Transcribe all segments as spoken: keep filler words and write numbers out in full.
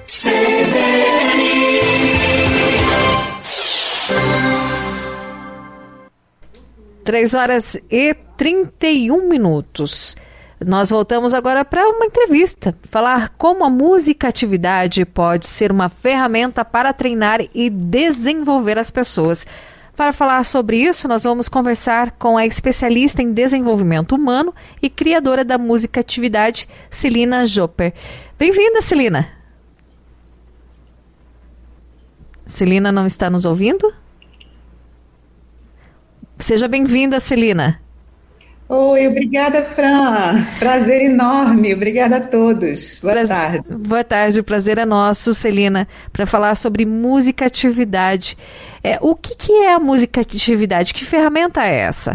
C B N. Três horas e trinta e um minutos. Nós voltamos agora para uma entrevista, falar como a musicatividade pode ser uma ferramenta para treinar e desenvolver as pessoas. Para falar sobre isso, nós vamos conversar com a especialista em desenvolvimento humano e criadora da musicatividade, Celina Jopper. Bem-vinda, Celina. Celina não está nos ouvindo? Seja bem-vinda, Celina. Oi, obrigada, Fran. Prazer enorme. Obrigada a todos. Boa prazer, tarde. Boa tarde, o prazer é nosso, Celina, para falar sobre musicatividade. É, o que, que é a musicatividade? Que ferramenta é essa?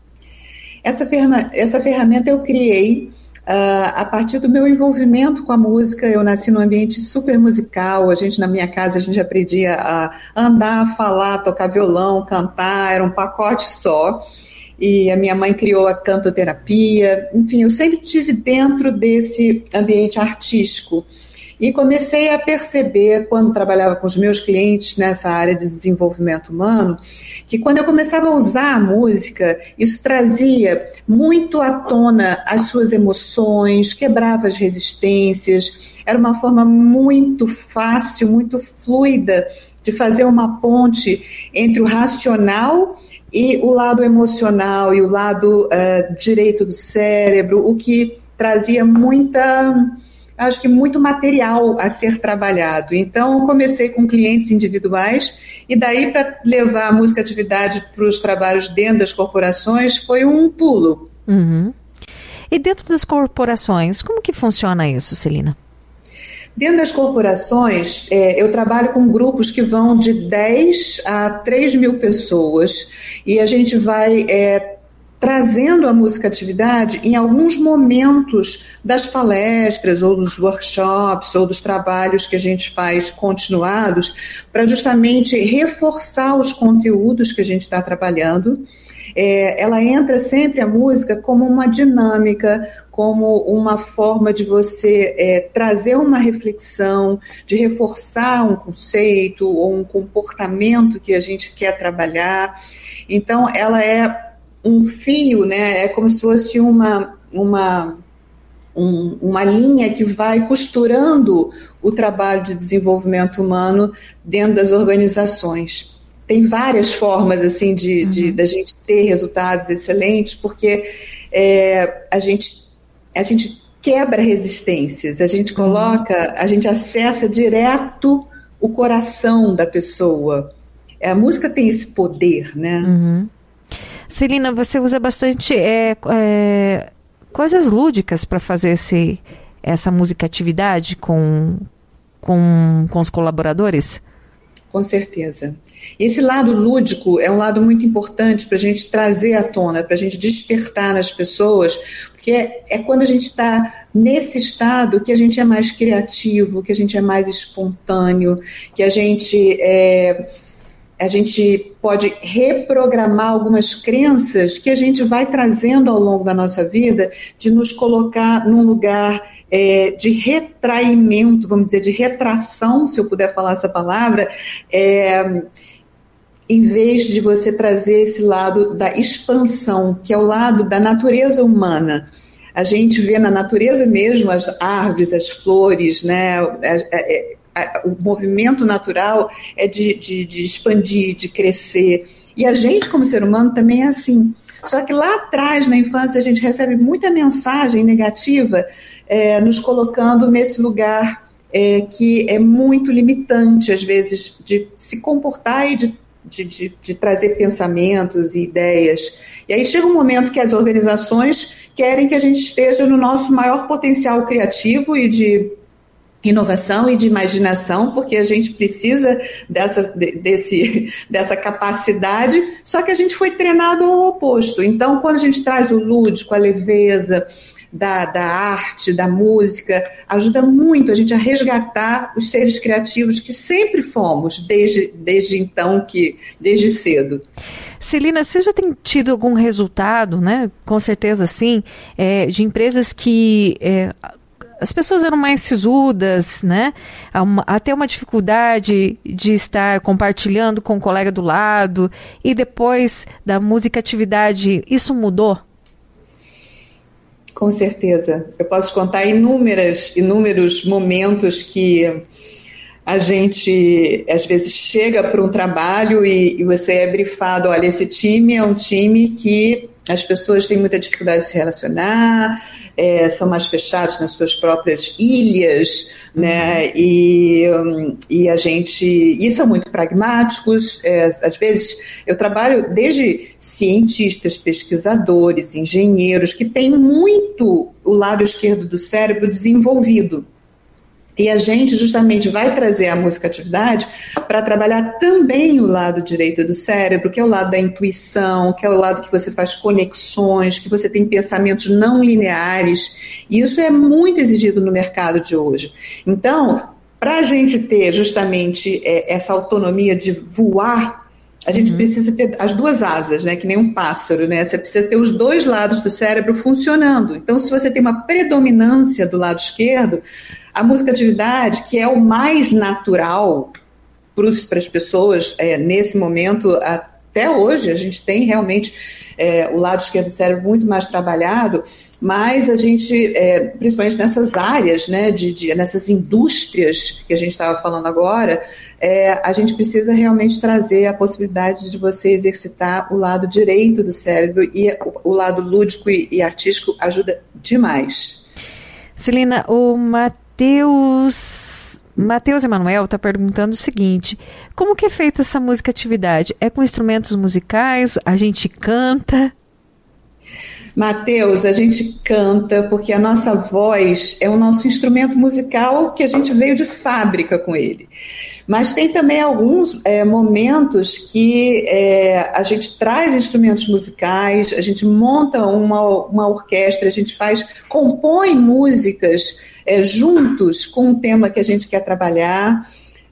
Essa, ferma, essa ferramenta eu criei uh, a partir do meu envolvimento com a música. Eu nasci num ambiente super musical. A gente, na minha casa, a gente aprendia a andar, falar, tocar violão, cantar. Era um pacote só. E a minha mãe criou a cantoterapia, enfim, eu sempre estive dentro desse ambiente artístico e comecei a perceber, quando trabalhava com os meus clientes nessa área de desenvolvimento humano, que quando eu começava a usar a música, isso trazia muito à tona as suas emoções, quebrava as resistências, era uma forma muito fácil, muito fluida de fazer uma ponte entre o racional e o lado emocional e o lado uh, direito do cérebro, o que trazia muita, acho que muito material a ser trabalhado. Então, comecei com clientes individuais e daí para levar a musicatividade para os trabalhos dentro das corporações foi um pulo. Uhum. E dentro das corporações, como que funciona isso, Celina? Dentro das corporações, é, eu trabalho com grupos que vão de dez a três mil pessoas e a gente vai é, trazendo a musicatividade em alguns momentos das palestras ou dos workshops ou dos trabalhos que a gente faz continuados para justamente reforçar os conteúdos que a gente está trabalhando. É, ela entra sempre, a música, como uma dinâmica, como uma forma de você é, trazer uma reflexão, de reforçar um conceito ou um comportamento que a gente quer trabalhar. Então, ela é um fio, né? É como se fosse uma, uma, um, uma linha que vai costurando o trabalho de desenvolvimento humano dentro das organizações. Tem várias formas assim de, de, de a gente ter resultados excelentes, porque é, a gente a gente quebra resistências, a gente coloca, a gente acessa direto o coração da pessoa. A música tem esse poder, né? Uhum. Celina, você usa bastante é, é, coisas lúdicas para fazer esse, essa musicatividade com, com, com os colaboradores? Com certeza. Esse lado lúdico é um lado muito importante para a gente trazer à tona, para a gente despertar nas pessoas, porque é, é quando a gente está nesse estado que a gente é mais criativo, que a gente é mais espontâneo, que a gente, é, a gente pode reprogramar algumas crenças que a gente vai trazendo ao longo da nossa vida, de nos colocar num lugar É, de retraimento, vamos dizer, de retração, se eu puder falar essa palavra, é, em vez de você trazer esse lado da expansão, que é o lado da natureza humana. A gente vê na natureza mesmo as árvores, as flores, né? É, é, é, o movimento natural é de, de, de expandir, de crescer. E a gente, como ser humano, também é assim. Só que lá atrás, na infância, a gente recebe muita mensagem negativa, é, nos colocando nesse lugar é, que é muito limitante, às vezes, de se comportar e de, de, de, de trazer pensamentos e ideias. E aí chega um momento que as organizações querem que a gente esteja no nosso maior potencial criativo e de inovação e de imaginação, porque a gente precisa dessa, desse, dessa capacidade, só que a gente foi treinado ao oposto. Então, quando a gente traz o lúdico, a leveza da, da arte, da música, ajuda muito a gente a resgatar os seres criativos que sempre fomos, desde, desde então, que, desde cedo. Celina, você já tem tido algum resultado, né? Com certeza sim, é, de empresas que... É, as pessoas eram mais sisudas, né? Uma, até uma dificuldade de estar compartilhando com o colega do lado, e depois da musicatividade, isso mudou? Com certeza. Eu posso te contar inúmeras, inúmeros momentos que a gente, às vezes, chega para um trabalho e, e você é brifado, olha, esse time é um time que as pessoas têm muita dificuldade de se relacionar, é, são mais fechados nas suas próprias ilhas, uhum. né? E, e a gente, e são muito pragmáticos. É, às vezes, eu trabalho desde cientistas, pesquisadores, engenheiros, que têm muito o lado esquerdo do cérebro desenvolvido. E a gente justamente vai trazer a musicatividade para trabalhar também o lado direito do cérebro, que é o lado da intuição, que é o lado que você faz conexões, que você tem pensamentos não lineares. E isso é muito exigido no mercado de hoje. Então, para a gente ter justamente é, essa autonomia de voar, a gente uhum. precisa ter as duas asas, né? Que nem um pássaro, né? Você precisa ter os dois lados do cérebro funcionando. Então, se você tem uma predominância do lado esquerdo, a musicatividade, que é o mais natural para as pessoas, é, nesse momento, até hoje, a gente tem realmente é, o lado esquerdo do cérebro muito mais trabalhado, mas a gente, é, principalmente nessas áreas, né, de, de, nessas indústrias que a gente estava falando agora, é, a gente precisa realmente trazer a possibilidade de você exercitar o lado direito do cérebro, e o, o lado lúdico e, e artístico ajuda demais. Celina, o Matheus... Matheus Emanuel está perguntando o seguinte: como que é feita essa musicatividade? É com instrumentos musicais? A gente canta? Matheus, a gente canta porque a nossa voz é o nosso instrumento musical que a gente veio de fábrica com ele. Mas tem também alguns é, momentos que é, a gente traz instrumentos musicais, a gente monta uma, uma orquestra, a gente faz, compõe músicas é, juntos com o tema que a gente quer trabalhar.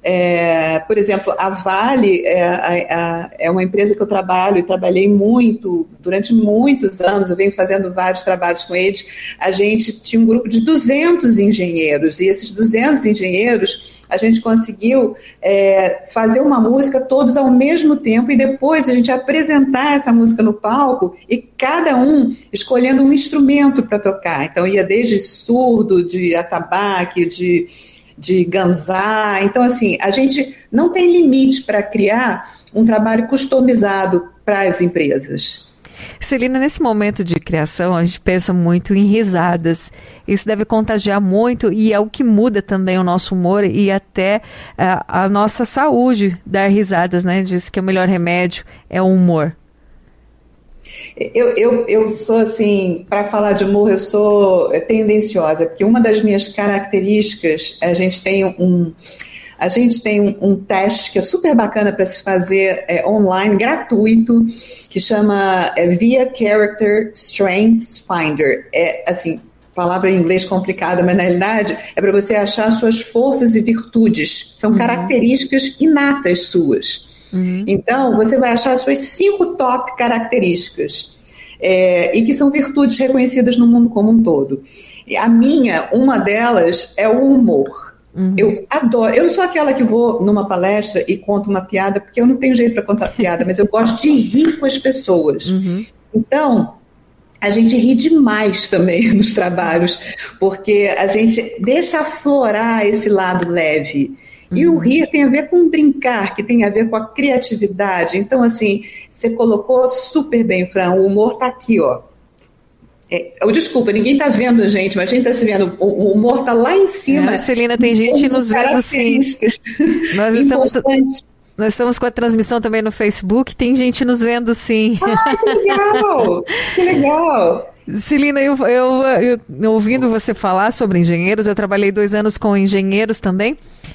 É, por exemplo, a Vale é, a, a, é uma empresa que eu trabalho e trabalhei muito, durante muitos anos, eu venho fazendo vários trabalhos com eles. A gente tinha um grupo de duzentos engenheiros, e esses duzentos engenheiros, a gente conseguiu é, fazer uma música todos ao mesmo tempo, e depois a gente apresentar essa música no palco, e cada um escolhendo um instrumento para tocar. Então ia desde surdo, de atabaque, de... de ganzá. Então, assim, a gente não tem limite para criar um trabalho customizado para as empresas. Celina, nesse momento de criação, a gente pensa muito em risadas. Isso deve contagiar muito, e é o que muda também o nosso humor e até a, a nossa saúde, dar risadas, né? Diz que o melhor remédio é o humor. Eu, eu, eu sou assim, para falar de humor, eu sou tendenciosa, porque uma das minhas características, a gente tem um, a gente tem um, um teste que é super bacana para se fazer é, online, gratuito, que chama é, Via Character Strengths Finder. É assim, palavra em inglês complicada, mas na realidade é para você achar suas forças e virtudes. São uhum. características inatas suas. Uhum. Então, você vai achar as suas cinco top características, é, e que são virtudes reconhecidas no mundo como um todo. E a minha, uma delas, é o humor. Uhum. Eu adoro, eu não sou aquela que vou numa palestra e conto uma piada, porque eu não tenho jeito para contar piada, mas eu gosto de rir com as pessoas. Uhum. Então, a gente ri demais também nos trabalhos, porque a gente deixa aflorar esse lado leve. E o rir tem a ver com brincar, que tem a ver com a criatividade. Então, assim, você colocou super bem, Fran, o humor está aqui, ó. É, oh, desculpa, ninguém está vendo, gente, mas a gente está se vendo. O, o humor está lá em cima. É, Celina, tem gente nos vendo, sim. Nós estamos, nós estamos com a transmissão também no Facebook, tem gente nos vendo, sim. Ah, que legal! Que legal! Celina, eu, eu, eu, ouvindo você falar sobre engenheiros, eu trabalhei dois anos com engenheiros também,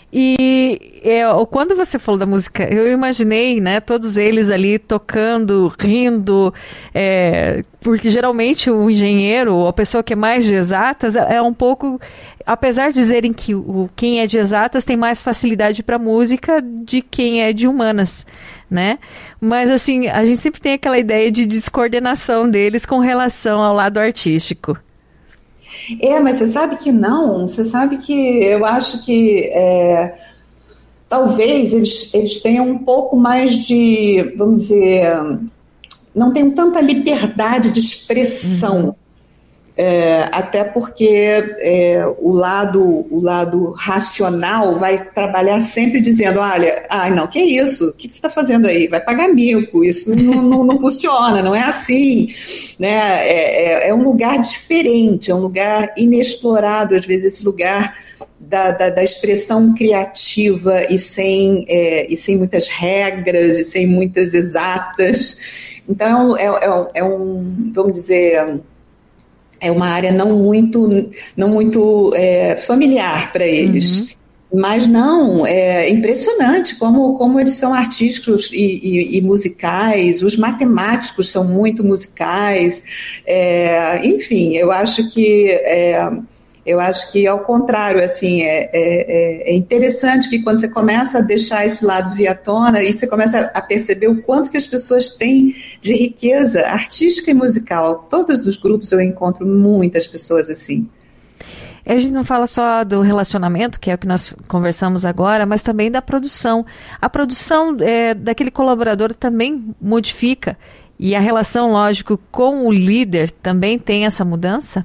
e eu, quando você falou da música, eu imaginei, né, todos eles ali tocando, rindo, é, porque geralmente o engenheiro, ou a pessoa que é mais de exatas, é um pouco, apesar de dizerem que o, quem é de exatas tem mais facilidade para música de quem é de humanas, né? Mas assim, a gente sempre tem aquela ideia de descoordenação deles com relação ao lado artístico. É, mas você sabe que não, você sabe que eu acho que é, talvez eles, eles tenham um pouco mais de, vamos dizer, não tenham tanta liberdade de expressão. Uhum. É, até porque é, o, lado, o lado racional vai trabalhar sempre dizendo, olha, ai não, que isso? O que, que você está fazendo aí? Vai pagar mico, isso não, não, não funciona, não é assim. Né? É, é, é um lugar diferente, é um lugar inexplorado, às vezes esse lugar da, da, da expressão criativa e sem, é, e sem muitas regras e sem muitas exatas. Então é, é, é um, vamos dizer... é uma área não muito, não muito é, familiar para eles. Uhum. Mas não, é impressionante como, como eles são artísticos e, e, e musicais, os matemáticos são muito musicais, é, enfim, eu acho que... É, Eu acho que, ao contrário, assim, é, é, é interessante que quando você começa a deixar esse lado vir à tona e você começa a perceber o quanto que as pessoas têm de riqueza artística e musical. Todos os grupos eu encontro muitas pessoas assim. A gente não fala só do relacionamento, que é o que nós conversamos agora, mas também da produção. A produção é, daquele colaborador também modifica. E a relação, lógico, com o líder também tem essa mudança?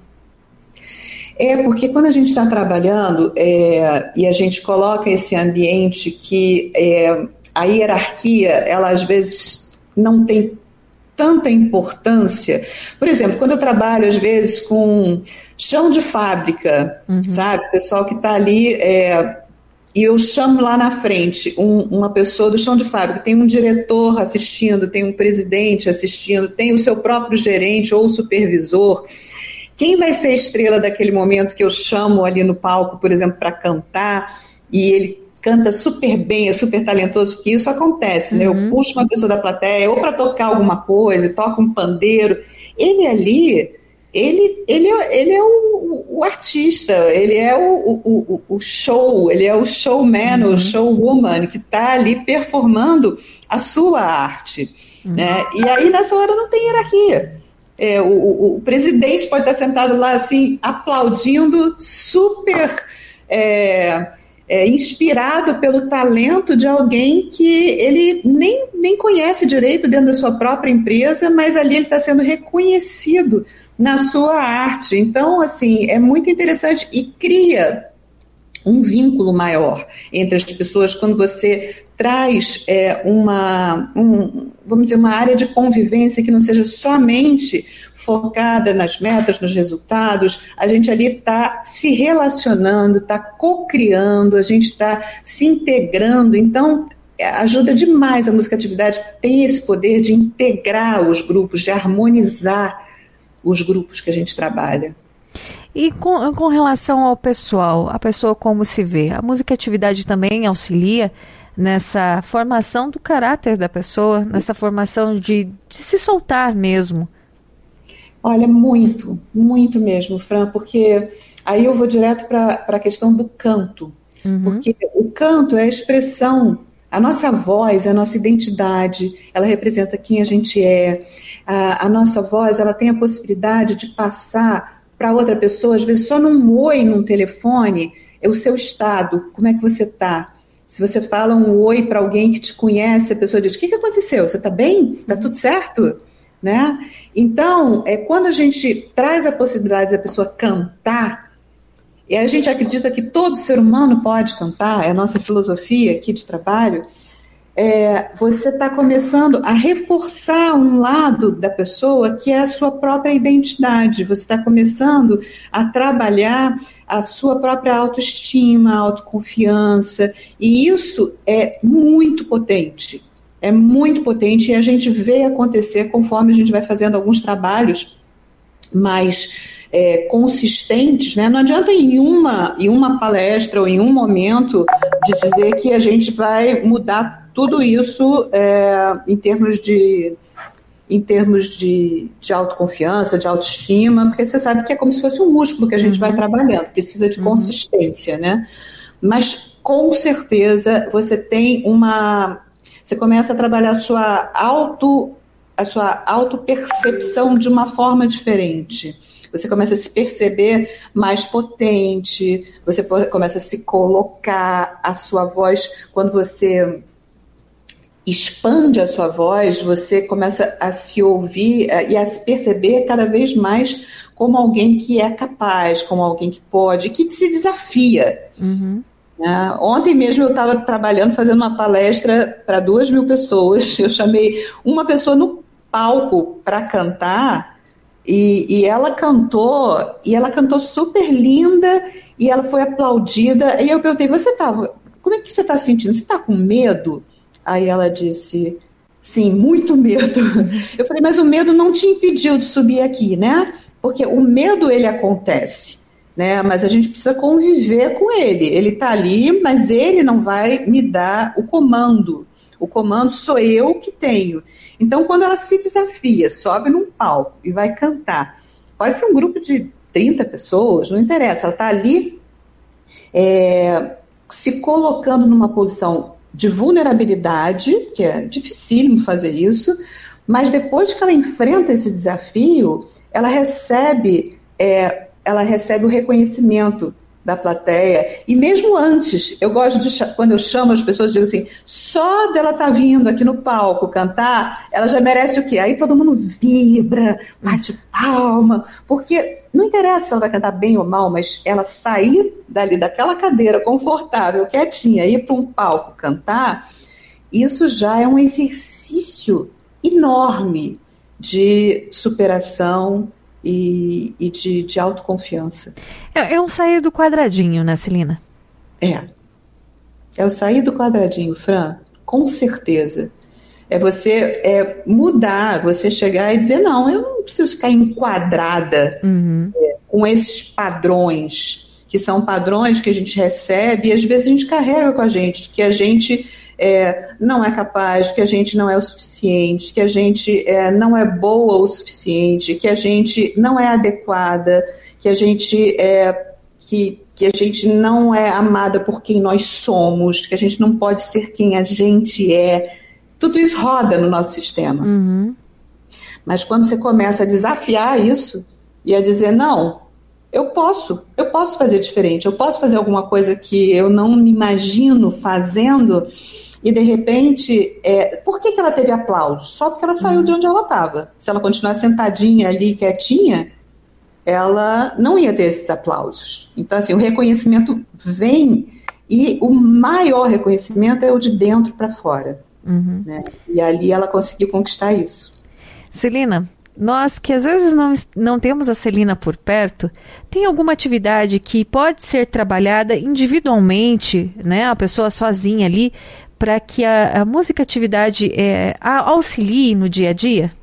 É, porque quando a gente está trabalhando é, e a gente coloca esse ambiente que é, a hierarquia, ela às vezes não tem tanta importância. Por exemplo, quando eu trabalho às vezes com chão de fábrica, uhum. sabe? O pessoal que está ali, é, e eu chamo lá na frente um, uma pessoa do chão de fábrica, tem um diretor assistindo, tem um presidente assistindo, tem o seu próprio gerente ou supervisor. Quem vai ser a estrela daquele momento que eu chamo ali no palco, por exemplo, para cantar, e ele canta super bem, é super talentoso, porque isso acontece, né? Uhum. Eu puxo uma pessoa da plateia, ou para tocar alguma coisa, toca um pandeiro. Ele ali, ele, ele, ele é o, o artista, ele é o, o, o show, ele é o showman, uhum. o showwoman, que está ali performando a sua arte. Uhum. Né? E aí, nessa hora, não tem hierarquia. É, o, o, o presidente pode estar sentado lá assim, aplaudindo, super é, é, inspirado pelo talento de alguém que ele nem, nem conhece direito dentro da sua própria empresa, mas ali ele está sendo reconhecido na sua arte. Então, assim, é muito interessante e cria um vínculo maior entre as pessoas quando você traz é, uma, um, vamos dizer, uma área de convivência que não seja somente focada nas metas, nos resultados. A gente ali está se relacionando, está co-criando, a gente está se integrando. Então, ajuda demais a musicatividade, tem esse poder de integrar os grupos, de harmonizar os grupos que a gente trabalha. E com, com relação ao pessoal, a pessoa como se vê, a musicatividade também auxilia nessa formação do caráter da pessoa, nessa formação de, de se soltar mesmo? Olha, muito, muito mesmo, Fran, porque aí eu vou direto para a questão do canto, uhum. porque o canto é a expressão, a nossa voz, a nossa identidade, ela representa quem a gente é, a, a nossa voz, ela tem a possibilidade de passar para outra pessoa, às vezes só num oi num telefone, é o seu estado, como é que você está. Se você fala um oi para alguém que te conhece, a pessoa diz, o que, que aconteceu? Você está bem? Está tudo certo? Né? Então, é, quando a gente traz a possibilidade da pessoa cantar, e a gente acredita que todo ser humano pode cantar, é a nossa filosofia aqui de trabalho, É, você está começando a reforçar um lado da pessoa que é a sua própria identidade, você está começando a trabalhar a sua própria autoestima, autoconfiança, e isso é muito potente, é muito potente, e a gente vê acontecer conforme a gente vai fazendo alguns trabalhos mais é, consistentes, né? Não adianta em uma, em uma palestra ou em um momento de dizer que a gente vai mudar tudo isso é, em termos de, em termos de, de autoconfiança, de autoestima, porque você sabe que é como se fosse um músculo que a gente uhum. vai trabalhando, precisa de uhum. consistência, né? Mas com certeza você tem uma... Você começa a trabalhar a sua auto, a sua autopercepção de uma forma diferente. você começa a se perceber mais potente, você começa a se colocar, a sua voz, quando você expande a sua voz, você começa a se ouvir e a se perceber cada vez mais como alguém que é capaz, como alguém que pode, que se desafia. Uhum. Uh, ontem mesmo eu estava trabalhando, fazendo uma palestra para duas mil pessoas. Eu chamei uma pessoa no palco para cantar e, e ela cantou, e ela cantou super linda e ela foi aplaudida. E eu perguntei, você tava, como é que você está se sentindo? Você está com medo? Aí ela disse, sim, muito medo. Eu falei, mas o medo não te impediu de subir aqui, né? Porque o medo, ele acontece, né? Mas a gente precisa conviver com ele. Ele está ali, mas ele não vai me dar o comando. O comando sou eu que tenho. Então, quando ela se desafia, sobe num palco e vai cantar, pode ser um grupo de trinta pessoas, não interessa, ela está ali é, se colocando numa posição de vulnerabilidade, que é dificílimo fazer isso, mas depois que ela enfrenta esse desafio, ela recebe, é, ela recebe o reconhecimento da plateia, e mesmo antes, eu gosto de, quando eu chamo as pessoas, digo assim, só dela estar tá vindo aqui no palco cantar, ela já merece o quê? Aí todo mundo vibra, bate palma, porque não interessa se ela vai cantar bem ou mal, mas ela sair dali daquela cadeira confortável, quietinha, ir para um palco cantar, isso já é um exercício enorme de superação e, e de, de autoconfiança. É, é um sair do quadradinho, né, Celina? É. É o sair do quadradinho, Fran, com certeza. É você é, mudar, você chegar e dizer, não, eu não preciso ficar enquadrada uhum. é, com esses padrões, que são padrões que a gente recebe e às vezes a gente carrega com a gente, que a gente é, não é capaz, que a gente não é o suficiente, que a gente é, não é boa o suficiente, que a gente não é adequada, que a gente é, que, que a gente não é amada por quem nós somos, que a gente não pode ser quem a gente é. Tudo isso roda no nosso sistema. Uhum. Mas quando você começa a desafiar isso e a dizer, não, eu posso, eu posso fazer diferente, eu posso fazer alguma coisa que eu não me imagino fazendo, e de repente, é, por que, que ela teve aplauso? Só porque ela saiu uhum. de onde ela estava. Se ela continuar sentadinha ali, quietinha, ela não ia ter esses aplausos. Então, assim, o reconhecimento vem, e o maior reconhecimento é o de dentro para fora. Uhum. Né? E ali ela conseguiu conquistar isso. Celina, nós que às vezes não, não temos a Celina por perto, tem alguma atividade que pode ser trabalhada individualmente, né, a pessoa sozinha ali, para que a, a musicatividade é, a, auxilie no dia a dia?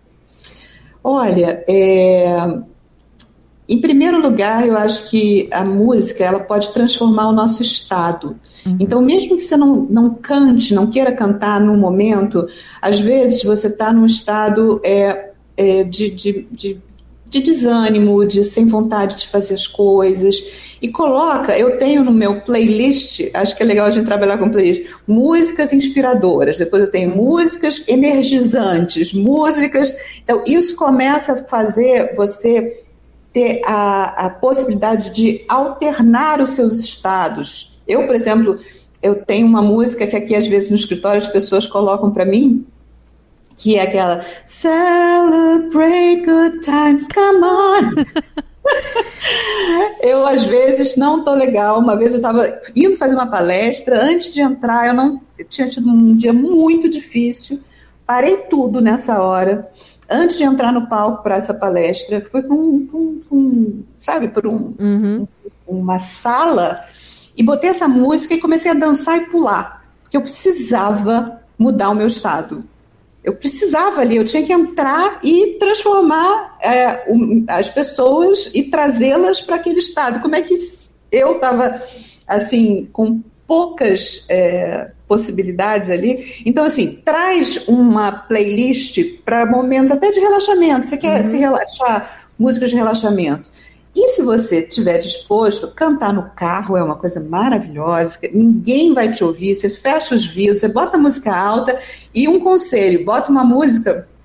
Olha, é... em primeiro lugar, eu acho que a música ela pode transformar o nosso estado. Uhum. Então, mesmo que você não, não cante, não queira cantar no momento, às vezes você está num estado é, é, de, de, de, de desânimo, de sem vontade de fazer as coisas, e coloca, eu tenho no meu playlist, acho que é legal a gente trabalhar com playlist, músicas inspiradoras, depois eu tenho músicas energizantes, músicas... Então, isso começa a fazer você ter a, a possibilidade de alternar os seus estados. Eu, por exemplo, eu tenho uma música que aqui, às vezes, no escritório, as pessoas colocam para mim, que é aquela Celebrate good times, come on! Eu, às vezes, não tô legal. Uma vez eu estava indo fazer uma palestra, antes de entrar, eu não eu tinha tido um dia muito difícil, parei tudo nessa hora. Antes de entrar no palco para essa palestra, fui para um, um, um, sabe, para um, uhum. um, uma sala e botei essa música e comecei a dançar e pular, porque eu precisava mudar o meu estado. Eu precisava ali, eu tinha que entrar e transformar é, um, as pessoas e trazê-las para aquele estado. Como é que eu estava, assim, com poucas é, possibilidades ali. Então, assim, traz uma playlist para momentos até de relaxamento. Você quer uhum. se relaxar, músicas de relaxamento. E se você estiver disposto, cantar no carro é uma coisa maravilhosa, ninguém vai te ouvir, você fecha os vidros, você bota a música alta. E um conselho, bota uma música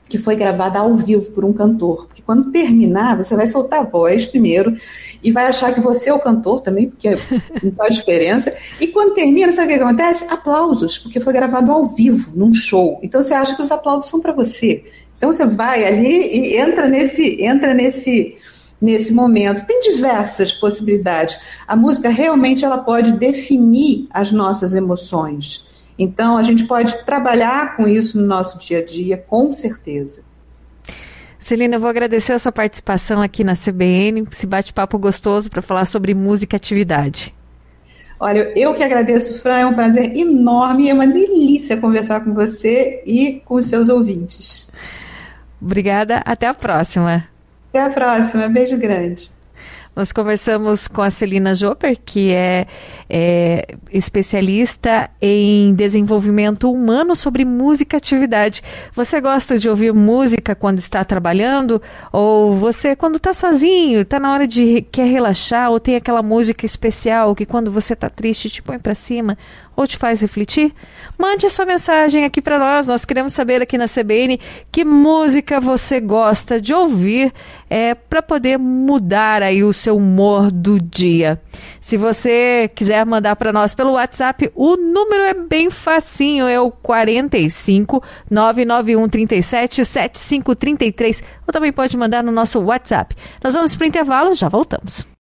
que foi gravada ao vivo por um cantor. Porque quando terminar, você vai soltar a voz primeiro e vai achar que você é o cantor também, porque não faz diferença. E quando termina, sabe o que acontece? Aplausos, porque foi gravado ao vivo, num show. Então você acha que os aplausos são para você. Então você vai ali e entra nesse, entra nesse, nesse momento. Tem diversas possibilidades. A música realmente ela pode definir as nossas emoções. Então a gente pode trabalhar com isso no nosso dia a dia, com certeza. Celina, eu vou agradecer a sua participação aqui na C B N, esse bate-papo gostoso para falar sobre música e atividade. Olha, eu que agradeço, Fran, é um prazer enorme, é uma delícia conversar com você e com os seus ouvintes. Obrigada, até a próxima. Até a próxima, beijo grande. Nós conversamos com a Celina Joper, que é, é especialista em desenvolvimento humano sobre música e atividade. Você gosta de ouvir música quando está trabalhando? Ou você, quando está sozinho, está na hora de quer relaxar, ou tem aquela música especial que quando você está triste te põe para cima ou te faz refletir? Mande a sua mensagem aqui para nós. Nós queremos saber aqui na C B N que música você gosta de ouvir é, para poder mudar aí o seu humor do dia. Se você quiser mandar para nós pelo WhatsApp, o número é bem facinho, é o quarenta e cinco, nove nove um, trinta e sete, setenta e cinco, trinta e três. Ou também pode mandar no nosso WhatsApp. Nós vamos para o intervalo, já voltamos.